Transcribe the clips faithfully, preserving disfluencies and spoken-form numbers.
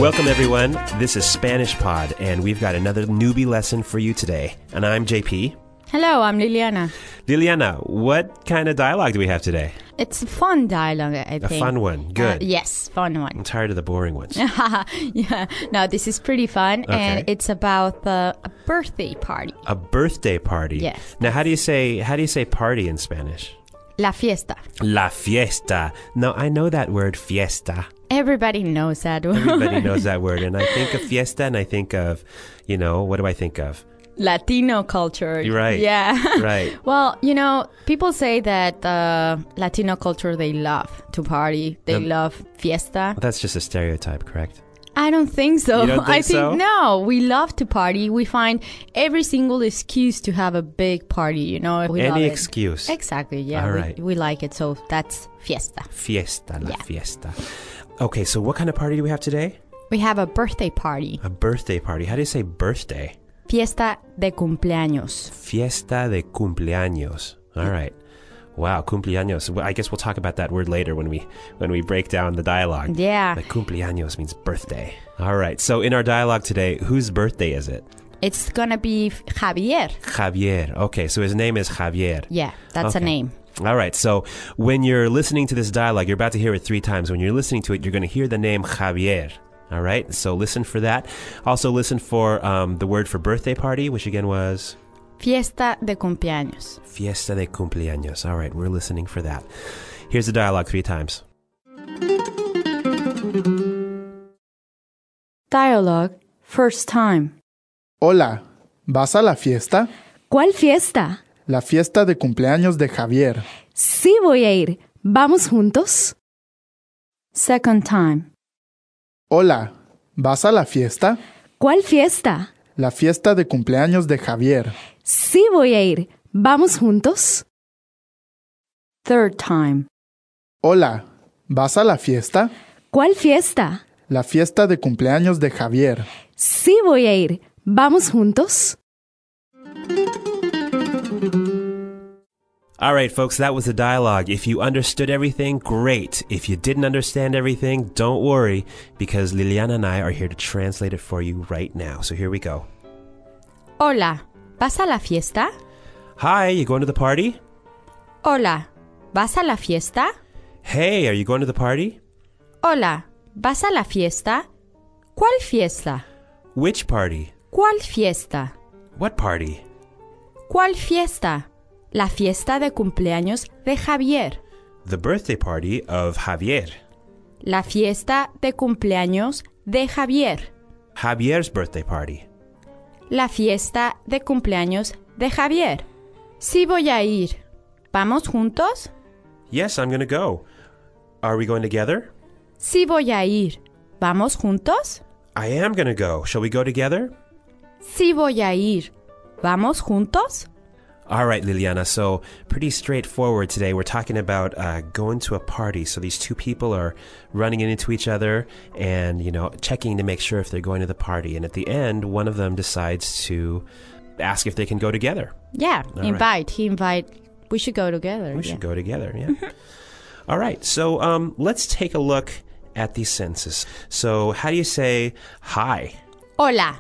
Welcome, everyone. This is Spanish Pod, and we've got another newbie lesson for you today. And I'm J P. Hello, I'm Liliana. Liliana, what kind of dialogue do we have today? It's a fun dialogue, I A think. fun one. Good. Uh, yes, fun one. I'm tired of the boring ones. Yeah, no, this is pretty fun, Okay. and it's about uh, a birthday party. A birthday party. Yes. Now, how do you say how do you say party in Spanish? La fiesta. La fiesta. No, I know that word, fiesta. Everybody knows that word. Everybody knows that word. And I think of fiesta, and I think of, you know, what do I think of? Latino culture. You're right. Yeah. Right. Well, you know, people say that uh, Latino culture, they love to party. They Um, love fiesta. That's just a stereotype, correct? I don't think so. You don't think I think, so? no, we love to party. We find every single excuse to have a big party, you know. We love Any it. excuse. Exactly, yeah. All we, right. we like it, so that's fiesta. Fiesta, la Yeah. fiesta. Okay, so what kind of party do we have today? We have a birthday party. A birthday party. How do you say birthday? Fiesta de cumpleaños. Fiesta de cumpleaños. All right. Wow, cumpleaños. Well, I guess we'll talk about that word later when we when we break down the dialogue. Yeah. The cumpleaños means birthday. All right. So in our dialogue today, whose birthday is it? It's gonna be Javier. Javier. Okay, so his name is Javier. Yeah, that's Okay. a name. All right. So when you're listening to this dialogue, you're about to hear it three times. When you're listening to it, you're going to hear the name Javier. All right. So listen for that. Also listen for um, the word for birthday party, which again was Fiesta de cumpleaños. fiesta de cumpleaños. All right. We're listening for that. Here's the dialogue three times. Dialogue, first time. Hola, ¿vas a la fiesta? ¿Cuál fiesta? La fiesta de cumpleaños de Javier. Sí voy a ir. ¿Vamos juntos? Second time. Hola, ¿vas a la fiesta? ¿Cuál fiesta? La fiesta de cumpleaños de Javier. Sí voy a ir. ¿Vamos juntos? Third time. Hola, ¿vas a la fiesta? ¿Cuál fiesta? La fiesta de cumpleaños de Javier. Sí voy a ir. ¿Vamos juntos? All right, folks, that was the dialogue. If you understood everything, great. If you didn't understand everything, don't worry, because Liliana and I are here to translate it for you right now. So here we go. Hola, ¿vas a la fiesta? Hi, you going to the party? Hola, ¿vas a la fiesta? Hey, are you going to the party? Hola, ¿vas a la fiesta? ¿Cuál fiesta? Which party? ¿Cuál fiesta? What party? ¿Cuál fiesta? La fiesta de cumpleaños de Javier. The birthday party of Javier. La fiesta de cumpleaños de Javier. Javier's birthday party. La fiesta de cumpleaños de Javier. Sí voy a ir. ¿Vamos juntos? Yes, I'm going to go. Are we going together? Sí voy a ir. ¿Vamos juntos? I am going to go. Shall we go together? Sí voy a ir. ¿Vamos juntos? All right, Liliana. So pretty straightforward today. We're talking about uh, going to a party. So these two people are running into each other and, you know, checking to make sure if they're going to the party. And at the end, one of them decides to ask if they can go together. Yeah, All invite. He invite. We should go together. We yeah. should go together, yeah. All right. So um, let's take a look at these sentences. So how do you say hi? Hola.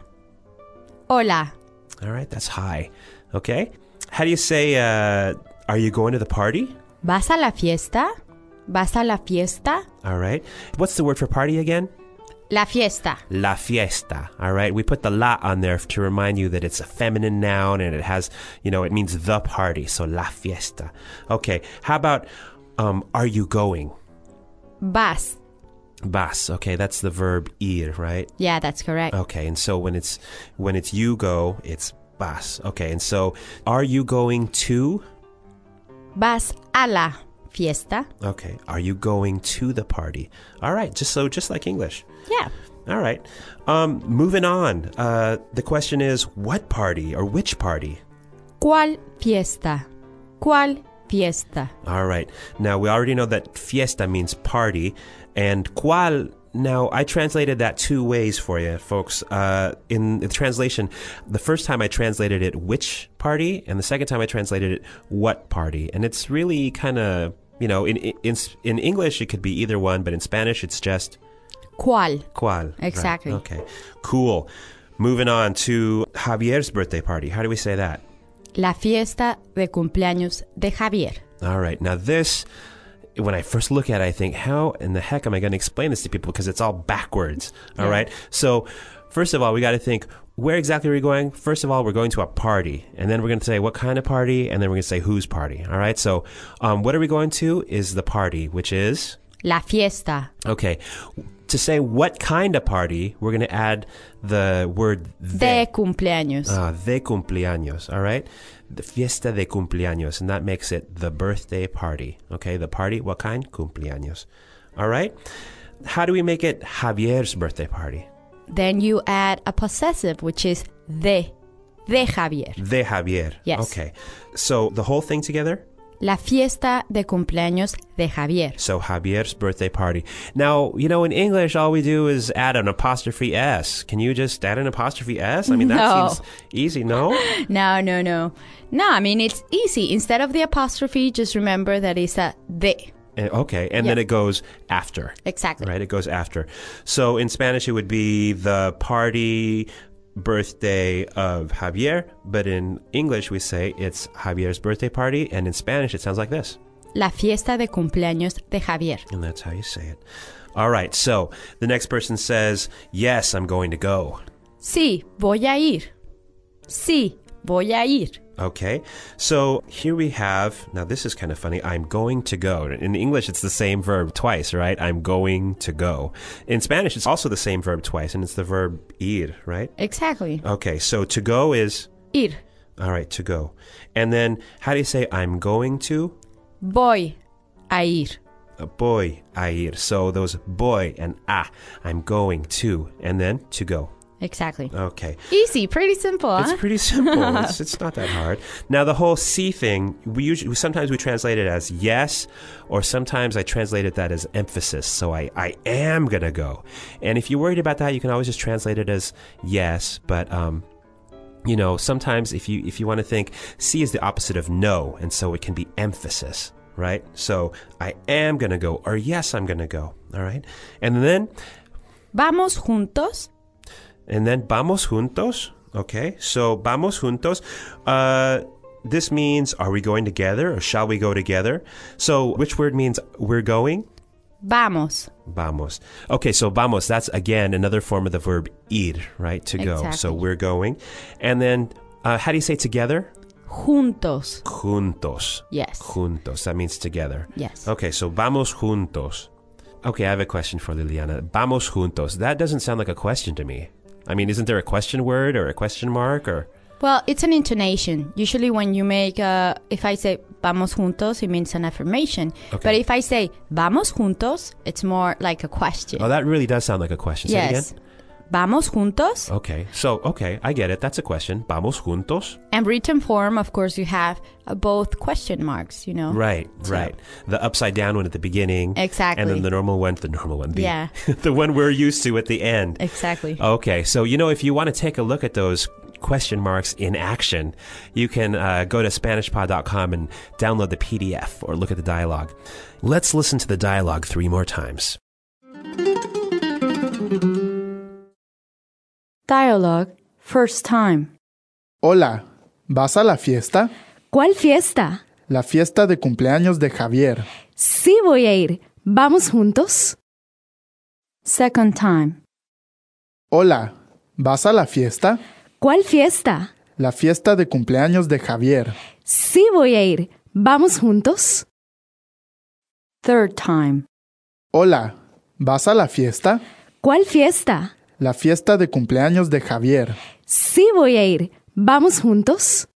Hola. All right, that's hi. Okay. How do you say, uh, are you going to the party? ¿Vas a la fiesta? ¿Vas a la fiesta? All right. What's the word for party again? La fiesta. La fiesta. All right. We put the la on there to remind you that it's a feminine noun and it has, you know, it means the party. So la fiesta. Okay. How about, um, are you going? Vas. Vas. Okay. That's the verb ir, right? Yeah, that's correct. Okay. And so when it's, when it's you go, it's vas. Okay. And so are you going to? Vas a la fiesta. Okay. Are you going to the party? All right. Just so, just like English. Yeah. All right. Um, moving on. Uh, the question is, what party or which party? ¿Cuál fiesta? ¿Cuál fiesta? All right. Now, we already know that fiesta means party. And cuál, now, I translated that two ways for you, folks. Uh, in the translation, the first time I translated it, which party? And the second time I translated it, what party? And it's really kind of, you know, in, in, in English, it could be either one, but in Spanish, it's just ¿Cuál? ¿Cuál? Exactly. Right. Okay. Cool. Moving on to Javier's birthday party. How do we say that? La fiesta de cumpleaños de Javier. All right. Now this, when I first look at it, I think, how in the heck am I going to explain this to people? Because it's all backwards. All Yeah. right. So first of all, we got to think, where exactly are we going? First of all, we're going to a party. And then we're going to say what kind of party. And then we're going to say whose party. All right. So um, what are we going to is the party, which is? La fiesta. Okay. To say what kind of party, we're going to add the word De cumpleaños. Ah, de cumpleaños, all right? The fiesta de cumpleaños, and that makes it the birthday party, okay? The party, what kind? Cumpleaños, all right? How do we make it Javier's birthday party? Then you add a possessive, which is de. De Javier. De Javier. Yes. Okay. So the whole thing together? La fiesta de cumpleaños de Javier. So Javier's birthday party. Now, you know, in English, all we do is add an apostrophe S. Can you just add an apostrophe S? I mean, that No. seems easy, no? No, no, no. No, I mean, it's easy. Instead of the apostrophe, just remember that it's a de. Eh, Okay, and Yeah. then it goes after. Exactly. Right, it goes after. So in Spanish, it would be the party birthday of Javier, but in English, we say it's Javier's birthday party, and in Spanish, it sounds like this. La fiesta de cumpleaños de Javier. And that's how you say it. All right, so the next person says, yes, I'm going to go. Sí, voy a ir. Sí, voy a ir. Okay, so here we have, now this is kind of funny, I'm going to go. In English, it's the same verb twice, right? I'm going to go. In Spanish, it's also the same verb twice, and it's the verb ir, right? Exactly. Okay, so to go is, Ir. all right, to go. And then how do you say I'm going to? Voy a ir. Uh, Voy a ir. So those voy and a, I'm going to, and then to go. Exactly. Okay. Easy, pretty simple, huh? It's pretty simple. it's, it's not that hard. Now, the whole see thing, we usually sometimes we translate it as yes, or sometimes I translated that as emphasis. So I, I am going to go. And if you're worried about that, you can always just translate it as yes. But, um, you know, sometimes if you if you want to think, see is the opposite of no. And so it can be emphasis, right? So I am going to go, or yes, I'm going to go. All right. And then... Vamos juntos. And then vamos juntos. Okay, so vamos juntos. Uh, this means, are we going together or shall we go together? So which word means we're going? Vamos. Vamos. Okay, so vamos, that's again another form of the verb ir, right? To go. Exactly. So we're going. And then uh, how do you say together? Juntos. Juntos. Yes. Juntos. That means together. Yes. Okay, so vamos juntos. Okay, I have a question for Liliana. Vamos juntos. That doesn't sound like a question to me. I mean, isn't there a question word or a question mark or? Well, it's an intonation. Usually when you make a, if I say vamos juntos, it means an affirmation. Okay. But if I say vamos juntos, it's more like a question. Oh, that really does sound like a question. Say it Yes. again. Vamos juntos. Okay. So, okay, I get it. That's a question. Vamos juntos. And written form, of course, you have uh, both question marks, you know. Right, So- right. The upside down one at the beginning. Exactly. And then the normal one, the normal one. The, Yeah. the one we're used to at the end. Exactly. Okay. So, you know, if you want to take a look at those question marks in action, you can uh, go to Spanish Pod dot com and download the P D F or look at the dialogue. Let's listen to the dialogue three more times. Dialogue, first time. Hola, ¿vas a la fiesta? ¿Cuál fiesta? La fiesta de cumpleaños de Javier. Sí voy a ir. ¿Vamos juntos? Second time. Hola, ¿vas a la fiesta? ¿Cuál fiesta? La fiesta de cumpleaños de Javier. Sí voy a ir. ¿Vamos juntos? Third time. Hola, ¿vas a la fiesta? ¿Cuál fiesta? La fiesta de cumpleaños de Javier. Sí voy a ir. ¿Vamos juntos?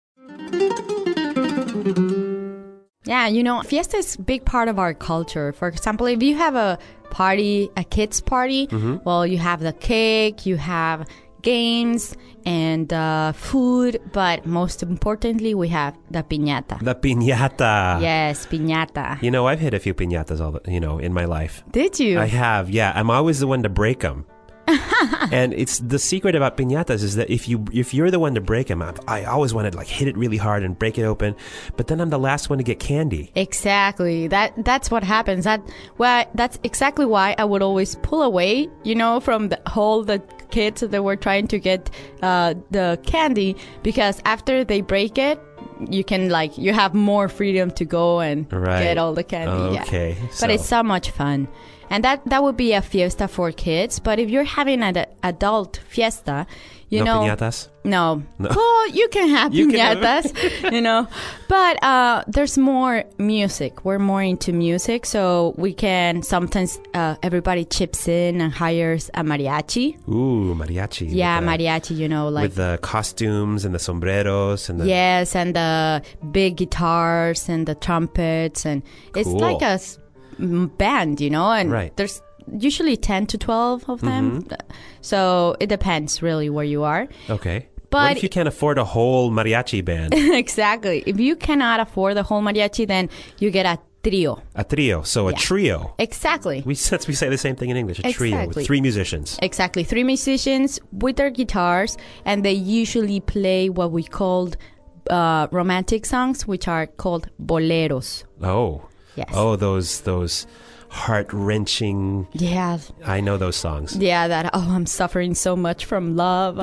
Yeah, you know, fiesta is a big part of our culture. For example, if you have a party, a kids' party, well, you have the cake, you have games and uh, food, but most importantly, we have the piñata. The piñata. Yes, piñata. You know, I've hit a few piñatas all the, you know, in my life. Did you? I have, yeah. I'm always the one to break them. And it's the secret about piñatas is that if you if you're the one to break them, I, I always want to like hit it really hard and break it open, but then I'm the last one to get candy. Exactly. That that's what happens. That well, that's exactly why I would always pull away, you know, from the whole the kids that were trying to get uh, the candy, because after they break it, you can like you have more freedom to go and right. get all the candy. Okay, yeah. so. But it's so much fun. And that, that would be a fiesta for kids. But if you're having an adult fiesta, you no know... piñatas? No. No. Well, you can have you piñatas, can have... you know. But uh, there's more music. We're more into music. So we can sometimes, uh, everybody chips in and hires a mariachi. Ooh, mariachi. Yeah, the, mariachi, you know, like... With the costumes and the sombreros and the... Yes, and the big guitars and the trumpets. And it's Cool. like a... band, you know, and right. there's usually ten to twelve of them. Mm-hmm. So it depends really where you are. Okay. But what if you can't afford a whole mariachi band? Exactly. If you cannot afford the whole mariachi, then you get a trio. A trio. So a yeah. trio. Exactly. We, since we say the same thing in English, a exactly. trio with three musicians. Exactly. Three musicians with their guitars, and they usually play what we called uh, romantic songs, which are called boleros. Oh. Yes. Oh, those those heart-wrenching... Yeah. I know those songs. Yeah, that, oh, I'm suffering so much from love.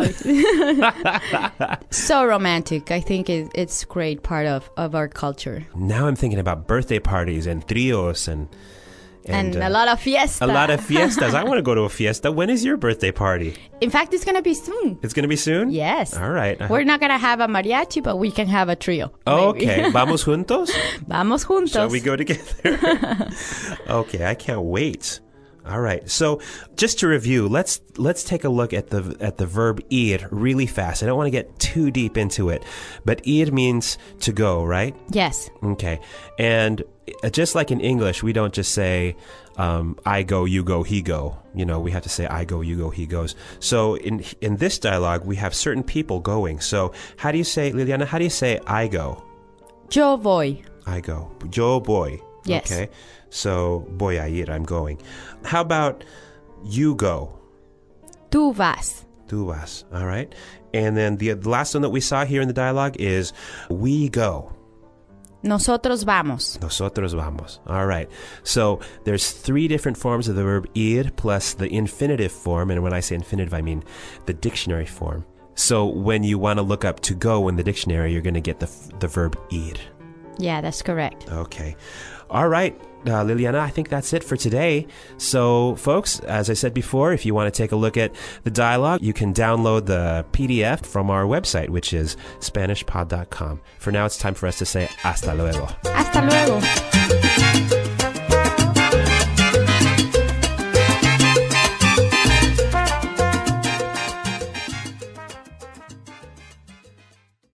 So romantic. I think it, it's a great part of, of our culture. Now I'm thinking about birthday parties and trios and... And, And a uh, lot of fiesta. a lot of fiestas. I want to go to a fiesta. When is your birthday party? In fact, it's going to be soon. It's going to be soon? Yes. All right. We're not going to have a mariachi, but we can have a trio. Oh, maybe. okay. Vamos juntos? Vamos juntos. Shall we go together? Okay, I can't wait. All right. So, just to review, let's let's take a look at the at the verb ir really fast. I don't want to get too deep into it, but ir means to go, right? Yes. Okay. And just like in English, we don't just say um, I go, you go, he go. You know, we have to say I go, you go, he goes. So in in this dialogue, we have certain people going. So how do you say, Liliana, how do you say I go? Yo voy. I go. Yo voy. Yes. Okay. So voy a ir, I'm going. How about you go? Tú vas. Tú vas. All right. And then the, the last one that we saw here in the dialogue is we go. Nosotros vamos. Nosotros vamos. All right. So there's three different forms of the verb ir plus the infinitive form. And when I say infinitive, I mean the dictionary form. So when you want to look up to go in the dictionary, you're going to get the the verb ir. Yeah, that's correct. Okay. All right. Uh, Liliana, I think that's it for today. So, folks, as I said before, if you want to take a look at the dialogue, you can download the P D F from our website, which is Spanish Pod dot com. For now, it's time for us to say hasta luego. Hasta luego.